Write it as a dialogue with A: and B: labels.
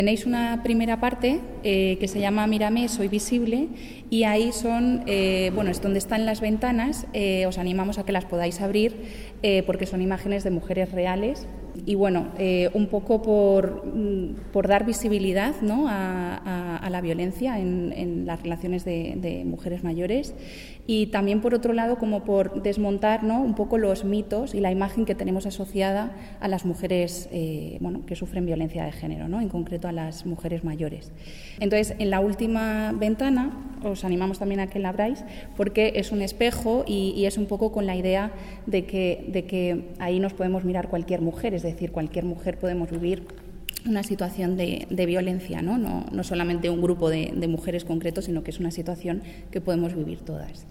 A: Tenéis una primera parte que se llama Mírame, soy visible, y ahí son, es donde están las ventanas. Os animamos a que las podáis abrir porque son imágenes de mujeres reales y un poco por dar visibilidad, ¿no?, a la violencia en las relaciones de mujeres mayores, y también por otro lado como por desmontar, ¿no?, un poco los mitos y la imagen que tenemos asociada a las mujeres que sufren violencia de género, ¿no?, en concreto a las mujeres mayores. Entonces, en la última ventana os animamos también a que la abráis porque es un espejo y es un poco con la idea de que ahí nos podemos mirar cualquier mujer, es decir, cualquier mujer podemos vivir una situación de violencia, ¿no? No solamente un grupo de mujeres concretos, sino que es una situación que podemos vivir todas.